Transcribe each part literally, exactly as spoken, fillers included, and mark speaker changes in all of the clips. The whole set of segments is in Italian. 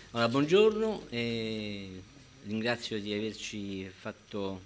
Speaker 1: Allora, buongiorno, e ringrazio di averci fatto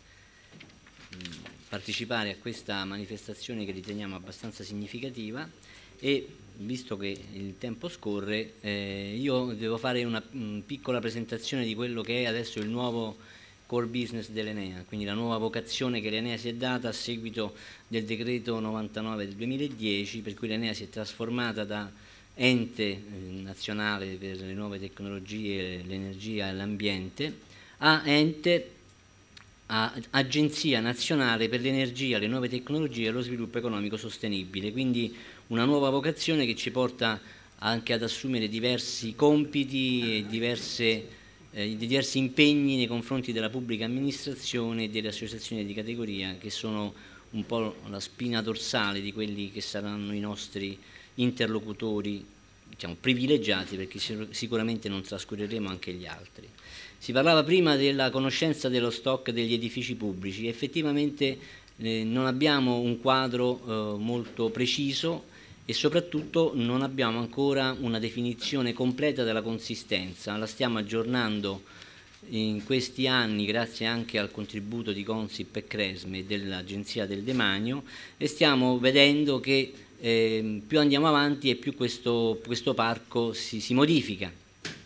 Speaker 1: mh, partecipare a questa manifestazione che riteniamo abbastanza significativa e visto che il tempo scorre eh, io devo fare una mh, piccola presentazione di quello che è adesso il nuovo core business dell'Enea, quindi la nuova vocazione che l'Enea si è data a seguito del decreto novantanove del duemiladieci, per cui l'Enea si è trasformata da ente eh, nazionale per le nuove tecnologie, l'energia e l'ambiente, a ente, a agenzia nazionale per l'energia, le nuove tecnologie e lo sviluppo economico sostenibile, quindi una nuova vocazione che ci porta anche ad assumere diversi compiti e diverse, eh, diversi impegni nei confronti della pubblica amministrazione e delle associazioni di categoria, che sono un po' la spina dorsale di quelli che saranno i nostri interlocutori, diciamo, privilegiati, perché sicuramente non trascureremo anche gli altri. Si parlava prima della conoscenza dello stock degli edifici pubblici. Effettivamente eh, non abbiamo un quadro eh, molto preciso e soprattutto non abbiamo ancora una definizione completa della consistenza. La stiamo aggiornando in questi anni grazie anche al contributo di Consip e Cresme e dell'Agenzia del Demanio, e stiamo vedendo che eh, più andiamo avanti e più questo, questo parco si, si modifica.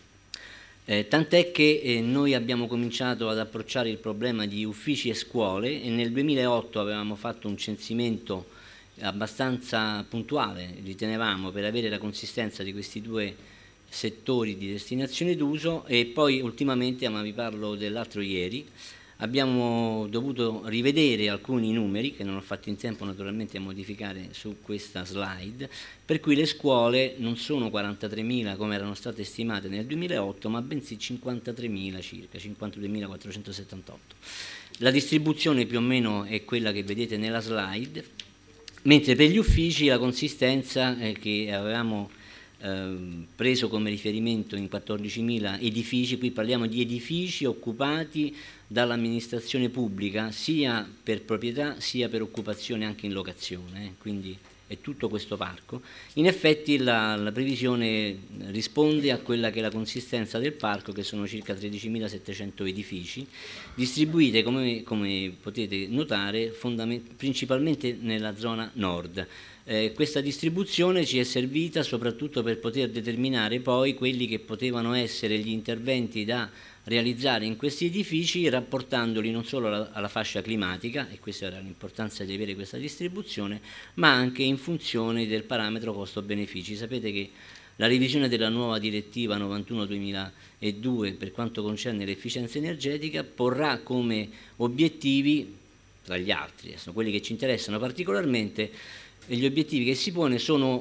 Speaker 1: Eh, tant'è che eh, noi abbiamo cominciato ad approcciare il problema di uffici e scuole e nel duemilaotto avevamo fatto un censimento abbastanza puntuale, ritenevamo, per avere la consistenza di questi due settori di destinazione d'uso, e poi ultimamente, ma vi parlo dell'altro ieri, abbiamo dovuto rivedere alcuni numeri che non ho fatto in tempo naturalmente a modificare su questa slide, per cui le scuole non sono quarantatremila come erano state stimate nel duemilaotto, ma bensì cinquantatremila circa, cinquantaduemilaquattrocentosettantotto. La distribuzione più o meno è quella che vedete nella slide, mentre per gli uffici la consistenza eh, che avevamo eh, preso come riferimento in quattordicimila edifici, qui parliamo di edifici occupati dall'amministrazione pubblica sia per proprietà sia per occupazione anche in locazione, eh, quindi è tutto questo parco. In effetti la, la previsione risponde a quella che è la consistenza del parco, che sono circa tredicimilasettecento edifici, distribuite, come, come potete notare, principalmente nella zona nord. Eh, questa distribuzione ci è servita soprattutto per poter determinare poi quelli che potevano essere gli interventi da realizzare in questi edifici, rapportandoli non solo alla, alla fascia climatica, e questa era l'importanza di avere questa distribuzione, ma anche in funzione del parametro costo-benefici. Sapete che la revisione della nuova direttiva novantuno duemiladue per quanto concerne l'efficienza energetica porrà come obiettivi, tra gli altri, sono quelli che ci interessano particolarmente, e gli obiettivi che si pone sono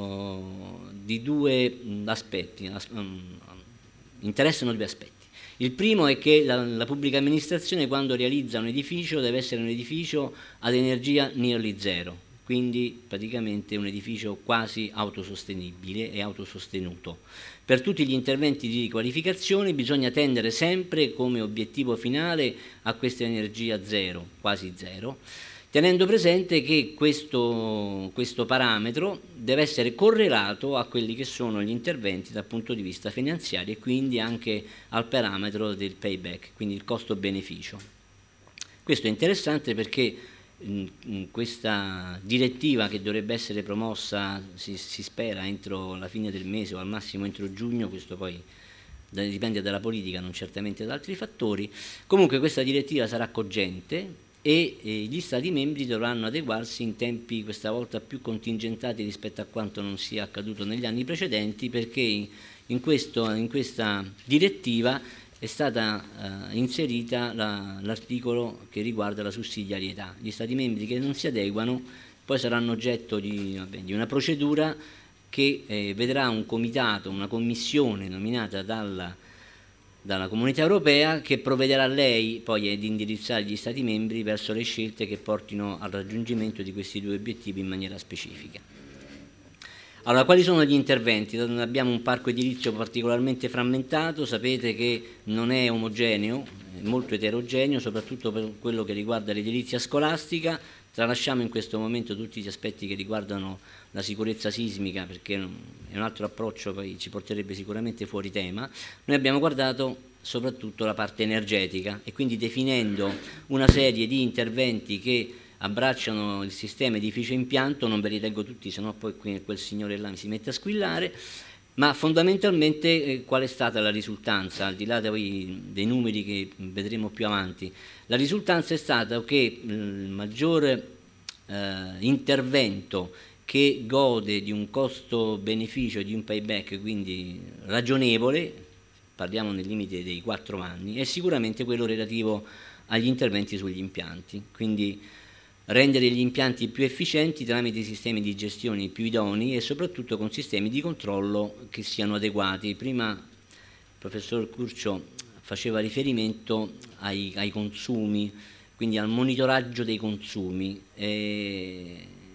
Speaker 1: uh, di due mh, aspetti, um, interessano due aspetti. Il primo è che la, la pubblica amministrazione, quando realizza un edificio, deve essere un edificio ad energia nearly zero, quindi praticamente un edificio quasi autosostenibile e autosostenuto. Per tutti gli interventi di riqualificazione bisogna tendere sempre come obiettivo finale a questa energia zero, quasi zero, tenendo presente che questo, questo parametro deve essere correlato a quelli che sono gli interventi dal punto di vista finanziario e quindi anche al parametro del payback, quindi il costo-beneficio. Questo è interessante perché in questa direttiva, che dovrebbe essere promossa, si, si spera, entro la fine del mese o al massimo entro giugno, questo poi dipende dalla politica, non certamente da altri fattori, comunque questa direttiva sarà cogente e eh, gli Stati membri dovranno adeguarsi in tempi questa volta più contingentati rispetto a quanto non sia accaduto negli anni precedenti, perché in, in, questo, in questa direttiva è stata eh, inserita la, l'articolo che riguarda la sussidiarietà. Gli Stati membri che non si adeguano poi saranno oggetto di, vabbè, di una procedura che eh, vedrà un comitato, una commissione nominata dalla, dalla Comunità Europea, che provvederà lei poi ad indirizzare gli Stati membri verso le scelte che portino al raggiungimento di questi due obiettivi in maniera specifica. Allora, quali sono gli interventi? Abbiamo un parco edilizio particolarmente frammentato, sapete che non è omogeneo, è molto eterogeneo, soprattutto per quello che riguarda l'edilizia scolastica. tralasciamo in questo momento tutti gli aspetti che riguardano la sicurezza sismica, perché è un altro approccio, poi ci porterebbe sicuramente fuori tema. Noi abbiamo guardato soprattutto la parte energetica e quindi definendo una serie di interventi che abbracciano il sistema edificio-impianto, non ve li leggo tutti, sennò poi qui quel signore là mi si mette a squillare, ma fondamentalmente eh, qual è stata la risultanza, al di là dei, dei numeri che vedremo più avanti. La risultanza è stata che il maggior eh, intervento che gode di un costo-beneficio, di un payback quindi ragionevole, parliamo nel limite dei quattro anni, è sicuramente quello relativo agli interventi sugli impianti, quindi rendere gli impianti più efficienti tramite sistemi di gestione più idonei e soprattutto con sistemi di controllo che siano adeguati. Prima il professor Curcio faceva riferimento ai, ai consumi, quindi al monitoraggio dei consumi. E,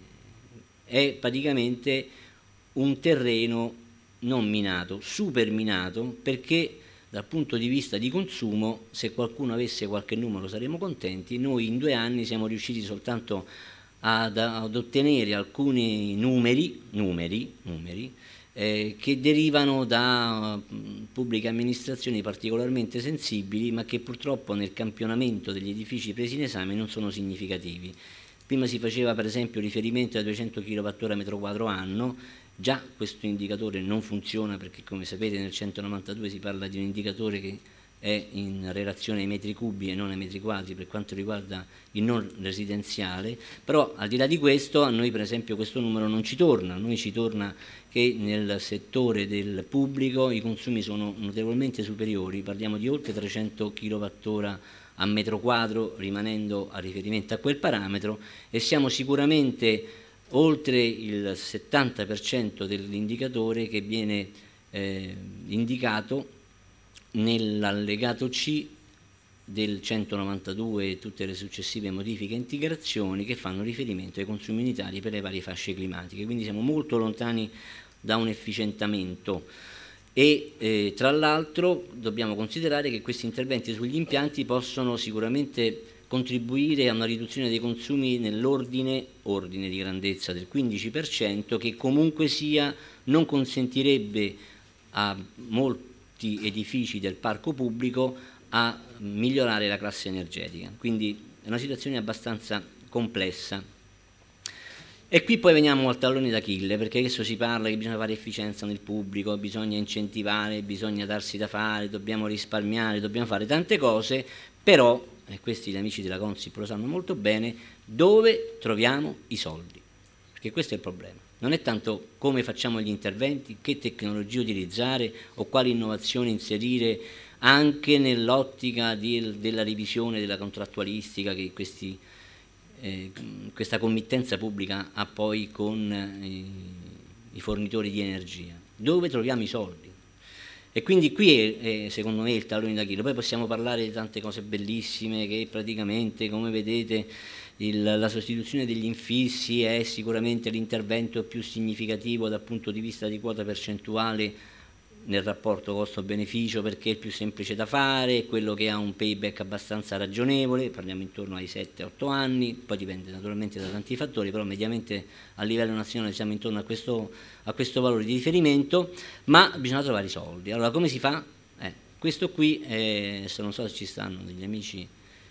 Speaker 1: è praticamente un terreno non minato, super minato, perché dal punto di vista di consumo, se qualcuno avesse qualche numero saremmo contenti. Noi in due anni siamo riusciti soltanto ad, ad ottenere alcuni numeri, numeri, numeri eh, che derivano da mh, pubbliche amministrazioni particolarmente sensibili, ma che purtroppo nel campionamento degli edifici presi in esame non sono significativi. Prima si faceva per esempio riferimento ai duecento chilowattora metro quadro anno. Già questo indicatore non funziona perché, come sapete, nel centonovantadue si parla di un indicatore che è in relazione ai metri cubi e non ai metri quadri per quanto riguarda il non residenziale, però al di là di questo a noi per esempio questo numero non ci torna, a noi ci torna che nel settore del pubblico i consumi sono notevolmente superiori, parliamo di oltre trecento chilowattora a metro quadro rimanendo a riferimento a quel parametro, e siamo sicuramente oltre il settanta per cento dell'indicatore che viene eh, indicato nell'allegato C del centonovantadue e tutte le successive modifiche e integrazioni che fanno riferimento ai consumi unitari per le varie fasce climatiche, quindi siamo molto lontani da un efficientamento. E eh, tra l'altro dobbiamo considerare che questi interventi sugli impianti possono sicuramente contribuire a una riduzione dei consumi nell'ordine ordine di grandezza del quindici per cento, che comunque sia non consentirebbe a molti edifici del parco pubblico a migliorare la classe energetica, quindi è una situazione abbastanza complessa. E qui poi veniamo al tallone d'Achille, perché adesso si parla che bisogna fare efficienza nel pubblico, bisogna incentivare, bisogna darsi da fare, dobbiamo risparmiare, dobbiamo fare tante cose, però, e questi gli amici della Consip lo sanno molto bene, dove troviamo i soldi? Perché questo è il problema. Non è tanto come facciamo gli interventi, che tecnologie utilizzare o quali innovazioni inserire anche nell'ottica della revisione della contrattualistica che questi Eh, questa committenza pubblica ha poi con eh, i fornitori di energia. Dove troviamo i soldi? E quindi qui è, è secondo me il tallone d'Achille. Poi possiamo parlare di tante cose bellissime che praticamente, come vedete, il, la sostituzione degli infissi è sicuramente l'intervento più significativo dal punto di vista di quota percentuale nel rapporto costo-beneficio, perché è il più semplice da fare, è quello che ha un payback abbastanza ragionevole, parliamo intorno ai sette otto anni, poi dipende naturalmente da tanti fattori, però mediamente a livello nazionale siamo intorno a questo, a questo valore di riferimento, ma bisogna trovare i soldi. Allora come si fa? Eh, questo qui, è, non so se ci stanno degli amici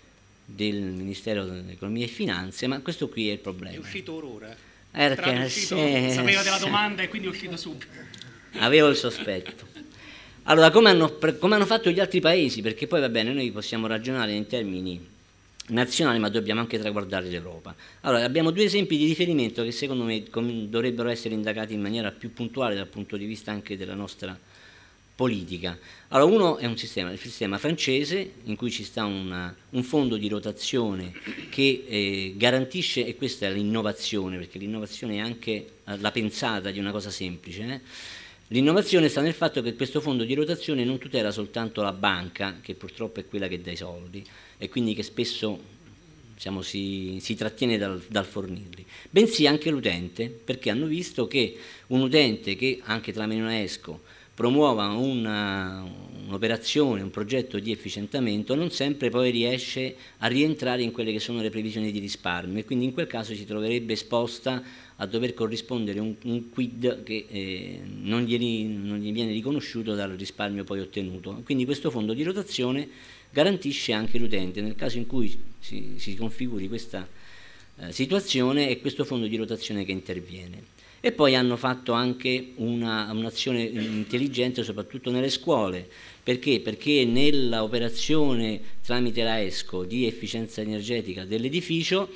Speaker 1: del Ministero dell'Economia e Finanze, ma questo qui è il problema.
Speaker 2: È uscito ora.
Speaker 1: Eh, perché,
Speaker 2: uscito,
Speaker 1: eh,
Speaker 2: sapeva della domanda e quindi è uscito subito.
Speaker 1: Avevo il sospetto. Allora, come hanno, come hanno fatto gli altri paesi? Perché poi va bene, noi possiamo ragionare in termini nazionali, ma dobbiamo anche traguardare l'Europa. Allora, abbiamo due esempi di riferimento che secondo me dovrebbero essere indagati in maniera più puntuale dal punto di vista anche della nostra politica. Allora, uno è un sistema, il sistema francese, in cui ci sta una, un fondo di rotazione che eh, garantisce, e questa è l'innovazione, perché l'innovazione è anche la pensata di una cosa semplice, eh? L'innovazione sta nel fatto che questo fondo di rotazione non tutela soltanto la banca, che purtroppo è quella che dà i soldi e quindi che spesso diciamo, si, si trattiene dal, dal fornirli, bensì anche l'utente, perché hanno visto che un utente che anche tramite una ESCO promuova una, un'operazione, un progetto di efficientamento non sempre poi riesce a rientrare in quelle che sono le previsioni di risparmio e quindi in quel caso si troverebbe esposta a dover corrispondere un, un quid che eh, non, gli, non gli viene riconosciuto dal risparmio poi ottenuto. Quindi questo fondo di rotazione garantisce anche l'utente nel caso in cui si, si configuri questa eh, situazione, è questo fondo di rotazione che interviene. E poi hanno fatto anche una, un'azione intelligente soprattutto nelle scuole. Perché? Perché nella operazione tramite la ESCO di efficienza energetica dell'edificio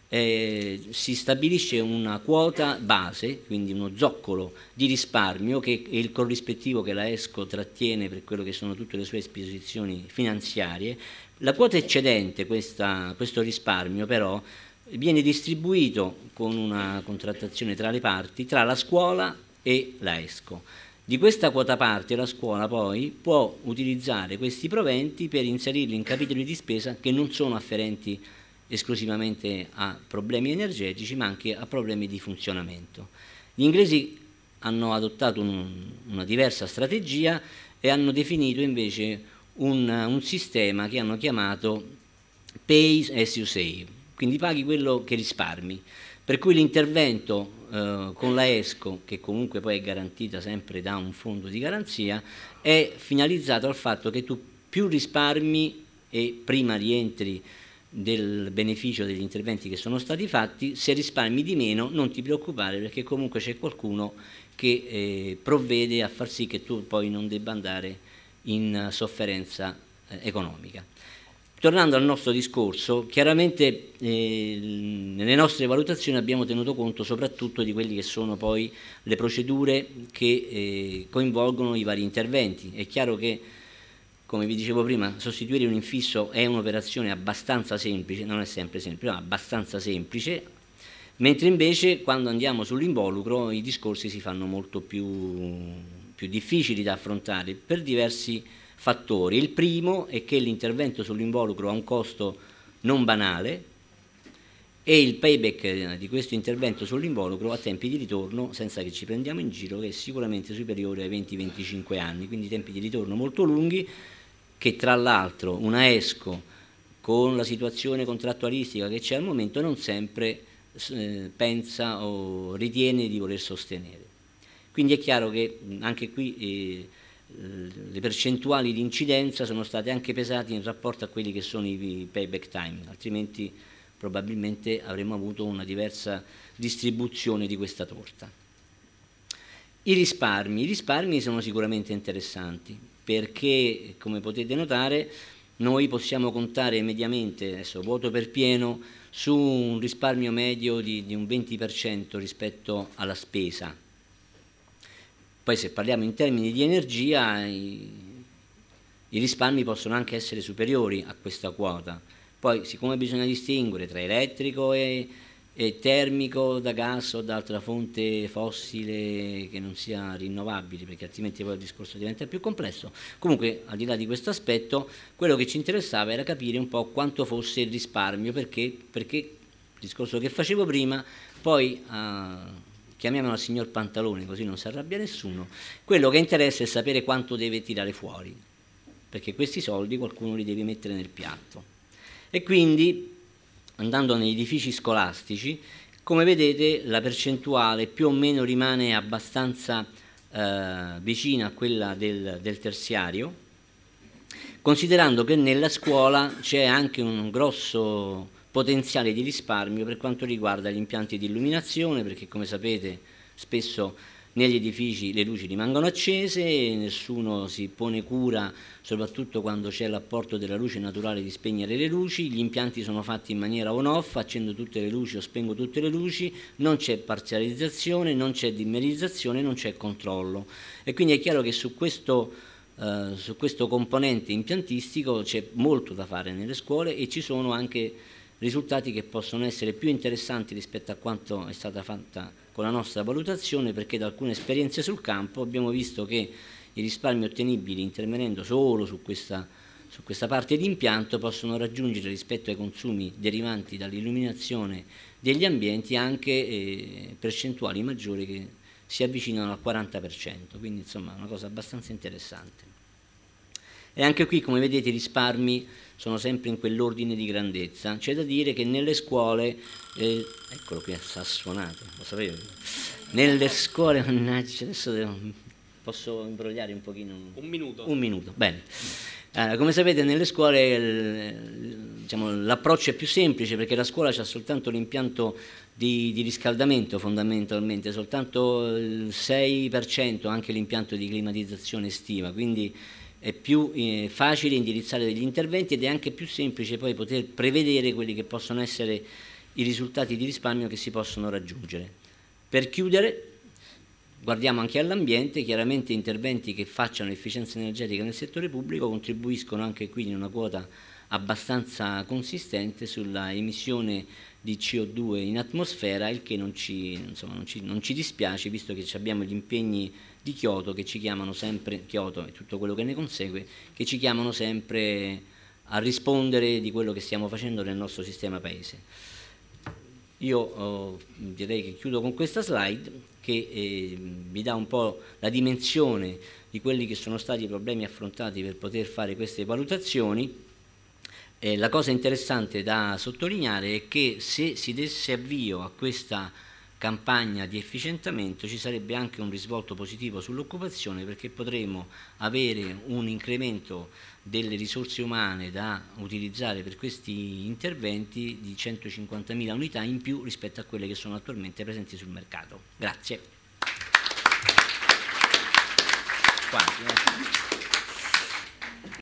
Speaker 1: eh, si stabilisce una quota base, quindi uno zoccolo di risparmio che è il corrispettivo che la ESCO trattiene per quello che sono tutte le sue esposizioni finanziarie. La quota eccedente, questa, questo risparmio però, viene distribuito con una contrattazione tra le parti, tra la scuola e la ESCO. Di questa quota parte la scuola poi può utilizzare questi proventi per inserirli in capitoli di spesa che non sono afferenti esclusivamente a problemi energetici ma anche a problemi di funzionamento. Gli inglesi hanno adottato un, una diversa strategia e hanno definito invece un, un sistema che hanno chiamato Pay as you save. Quindi paghi quello che risparmi, per cui l'intervento eh, con la ESCO, che comunque poi è garantita sempre da un fondo di garanzia, è finalizzato al fatto che tu più risparmi e prima rientri del beneficio degli interventi che sono stati fatti, se risparmi di meno non ti preoccupare perché comunque c'è qualcuno che eh, provvede a far sì che tu poi non debba andare in sofferenza eh, economica. Tornando al nostro discorso, chiaramente eh, nelle nostre valutazioni abbiamo tenuto conto soprattutto di quelli che sono poi le procedure che eh, coinvolgono i vari interventi. È chiaro che, come vi dicevo prima, sostituire un infisso è un'operazione abbastanza semplice, non è sempre semplice, ma abbastanza semplice, mentre invece quando andiamo sull'involucro i discorsi si fanno molto più, più difficili da affrontare per diversi fattori. Il primo è che l'intervento sull'involucro ha un costo non banale e il payback di questo intervento sull'involucro ha tempi di ritorno, senza che ci prendiamo in giro, che è sicuramente superiore ai venti venticinque anni, quindi tempi di ritorno molto lunghi che tra l'altro una ESCO con la situazione contrattualistica che c'è al momento non sempre eh, pensa o ritiene di voler sostenere. Quindi è chiaro che anche qui eh, le percentuali di incidenza sono state anche pesate in rapporto a quelli che sono i payback time, altrimenti probabilmente avremmo avuto una diversa distribuzione di questa torta. I risparmi, i risparmi sono sicuramente interessanti perché, come potete notare, noi possiamo contare mediamente, adesso vuoto per pieno, su un risparmio medio di, di un venti per cento rispetto alla spesa. Poi se parliamo in termini di energia, i, i risparmi possono anche essere superiori a questa quota. Poi siccome bisogna distinguere tra elettrico e, e termico da gas o da altra fonte fossile che non sia rinnovabile, perché altrimenti poi il discorso diventa più complesso, comunque al di là di questo aspetto, quello che ci interessava era capire un po' quanto fosse il risparmio, perché, perché il discorso che facevo prima, poi... Uh, chiamiamolo signor Pantalone, così non si arrabbia nessuno, quello che interessa è sapere quanto deve tirare fuori, perché questi soldi qualcuno li deve mettere nel piatto. E quindi, andando negli edifici scolastici, come vedete la percentuale più o meno rimane abbastanza eh, vicina a quella del, del terziario, considerando che nella scuola c'è anche un grosso potenziale di risparmio per quanto riguarda gli impianti di illuminazione, perché come sapete spesso negli edifici le luci rimangono accese e nessuno si pone cura, soprattutto quando c'è l'apporto della luce naturale, di spegnere le luci. Gli impianti sono fatti in maniera on-off, accendo tutte le luci o spengo tutte le luci, non c'è parzializzazione, non c'è dimmerizzazione, non c'è controllo. E quindi è chiaro che su questo, eh, su questo componente impiantistico c'è molto da fare nelle scuole e ci sono anche risultati che possono essere più interessanti rispetto a quanto è stata fatta con la nostra valutazione, perché da alcune esperienze sul campo abbiamo visto che i risparmi ottenibili intervenendo solo su questa, su questa parte di impianto possono raggiungere rispetto ai consumi derivanti dall'illuminazione degli ambienti anche eh, percentuali maggiori che si avvicinano al quaranta per cento, quindi insomma una cosa abbastanza interessante. E anche qui, come vedete, i risparmi sono sempre in quell'ordine di grandezza. C'è da dire che nelle scuole, eh, eccolo qui, sta suonato, lo sapevo. Nelle scuole, mannaggia, adesso devo, posso imbrogliare un pochino?
Speaker 2: Un minuto.
Speaker 1: Un minuto, bene. Eh, come sapete, nelle scuole il, diciamo, l'approccio è più semplice, perché la scuola ha soltanto l'impianto di, di riscaldamento fondamentalmente, soltanto il sei per cento anche l'impianto di climatizzazione estiva, quindi è più eh, facile indirizzare degli interventi ed è anche più semplice poi poter prevedere quelli che possono essere i risultati di risparmio che si possono raggiungere. Per chiudere, guardiamo anche all'ambiente. Chiaramente interventi che facciano efficienza energetica nel settore pubblico contribuiscono anche qui in una quota abbastanza consistente sulla emissione di C O due in atmosfera, il che non ci, insomma, non ci, non ci dispiace, visto che abbiamo gli impegni di Kyoto che ci chiamano sempre, Kyoto e tutto quello che ne consegue, che ci chiamano sempre a rispondere di quello che stiamo facendo nel nostro sistema paese. Io oh, direi che chiudo con questa slide che eh, vi dà un po' la dimensione di quelli che sono stati i problemi affrontati per poter fare queste valutazioni. Eh, la cosa interessante da sottolineare è che se si desse avvio a questa campagna di efficientamento ci sarebbe anche un risvolto positivo sull'occupazione, perché potremo avere un incremento delle risorse umane da utilizzare per questi interventi di centocinquantamila unità in più rispetto a quelle che sono attualmente presenti sul mercato. Grazie. Quasi, eh.